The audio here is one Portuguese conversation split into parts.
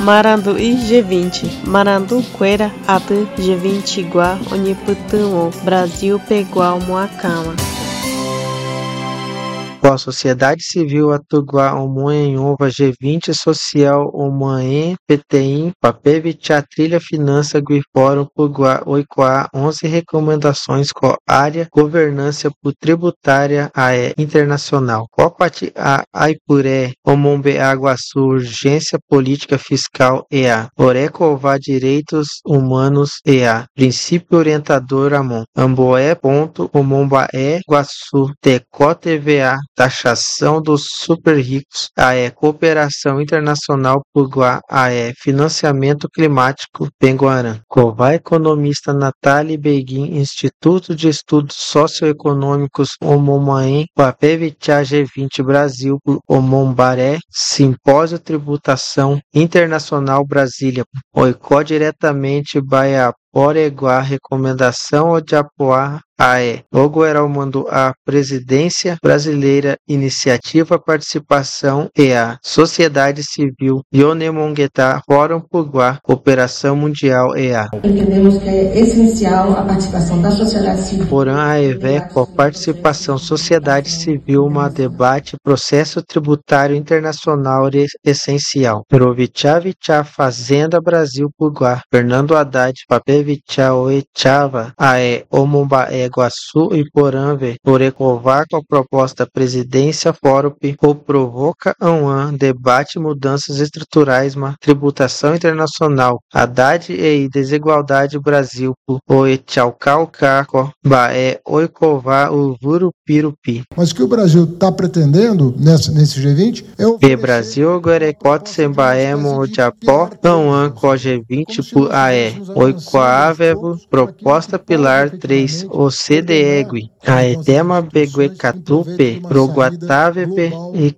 Marandu e G20. Marandu Queira Atu G20 Igual Oniputão Brasil Pegual Moacama. A sociedade civil atugua omoenhova G20 social omaen PTIM papevitcha trilha finança guifórum pugua oicoa 11 recomendações co área governança por tributária ae internacional copati a aipuré omombe aguaçu urgência política fiscal ea orecová direitos humanos ea princípio orientador amon amboé ponto omombaé guaçu tecó TVA taxação dos super ricos, AE cooperação internacional Puguá, AE financiamento climático Penguarã. Cová economista Nathalie Beguin, Instituto de Estudos Socioeconômicos Omomaen, Papevitcha G20 Brasil, Omombaré, Simpósio Tributação Internacional Brasília, Oicó diretamente Baia Oreguá, recomendação de apoiar AE. Logo era o mando a Presidência Brasileira, Iniciativa Participação EA, Sociedade Civil, Ionemonguetá, Fórum Puguá, Cooperação Mundial EA. Entendemos que é essencial a participação da sociedade civil. Porém, a EVECO, participação sociedade civil, uma debate, processo tributário internacional essencial. Provitchá Fazenda Brasil Puguá, Fernando Haddad, Papevitchá Oechava, AE, Omombaé, Guaçu e Porãve, Orecová com a proposta Presidência Fórup, ou provoca debate mudanças estruturais, tributação internacional, Haddad e desigualdade Brasil, Oechalcalcaco, Baé, Oicová, Uvurupirupi. Mas o que o Brasil está pretendendo nesse G20 é o Brasil, Guerecote, Sembaemo, Ojapó, Co G20 por AE, Oicoavevo, proposta Pilar 3, OCDEGUI, Aetema Beguecatupe, Proguatavepe e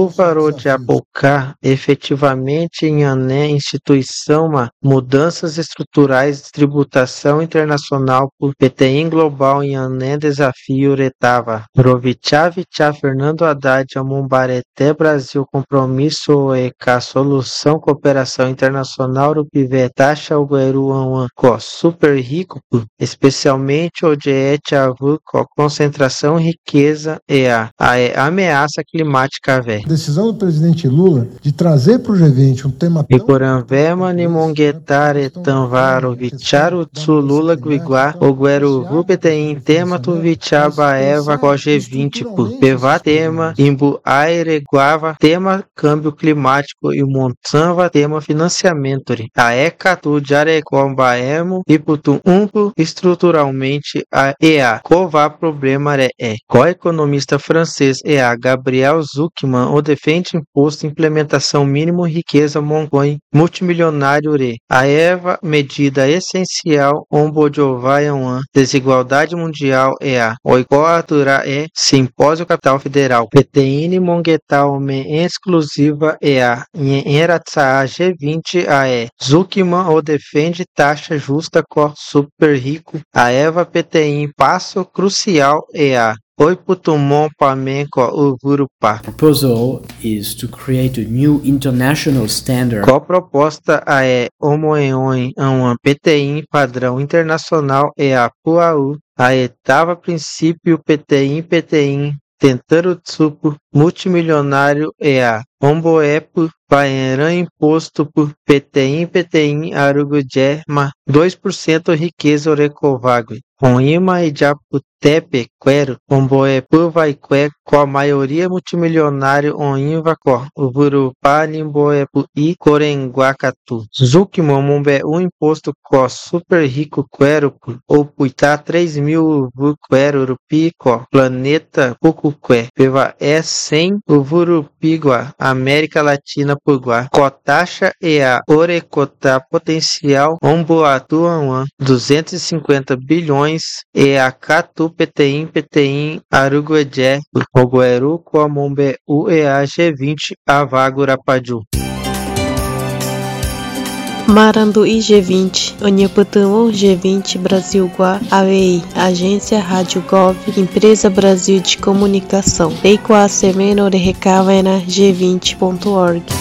Catuvarodiapocá, efetivamente em ané instituição, mudanças estruturais de tributação internacional por PTIM global em ané desafio retava. Provitchá Fernando Haddad, Amombareté Brasil, compromisso e solução cooperação internacional Rupivé, taxa Ugueru co super rico, especialmente o Diete Avu co concentração riqueza e a ameaça climática vé. Decisão do presidente Lula de trazer para o G20 um tema e Coranvema Nimonguetare Tanvaro Vicharu Tsulula Guiguá Ogueru Vupetein tema tu Vichaba Eva co G20 por Peva tema Imbu Aireguava tema câmbio climático e Montanva tema financiamento a Ecatu Jarecombaemo e Putum estruturalmente a EA Cová problema co-economista francês EA Gabriel Zuckman o defende imposto implementação mínimo riqueza Moncoin multimilionário a EVA medida essencial Ombodjovaian desigualdade mundial EA Oicoatura simpósio capital federal PTN Monguetal exclusiva EA em Eratsa G20 AE Zuckman o defende taxa justa co super rico a EVA PTI passo crucial EA Oiputumon Pamenco Uvurupá. Proposal is to create a new international standard. Co-proposta Omoeon PTI padrão internacional EA Puau a etava princípio PTI tentando tsupo multimilionário EA Omboepo Paeran imposto por PTI Arugudjema 2% riqueza Orecovagui com Ima e Japutepe Quero Omboepo Vaikue com a maioria multimilionário Oinva Co Uvurupá Nimboepo e Corenguacatu Zuckman Mombe imposto co super rico Quero ou Puitá 3.000 Vuquero Rupi Co planeta Pucuque Peva 100 Uvurupigua América Latina Puguá Cotaxa e a Orecotá potencial Omboatuan 250 bilhões e a Catu PTI Aruguedé Ogueru Coamombe UEA G20 Avagurapaju. Marandu e G20, Oniputão G20 Brasil Guá, AVI, Agência Rádio Gov, Empresa Brasil de Comunicação, Eicoa Semeno de Recavena G20.org.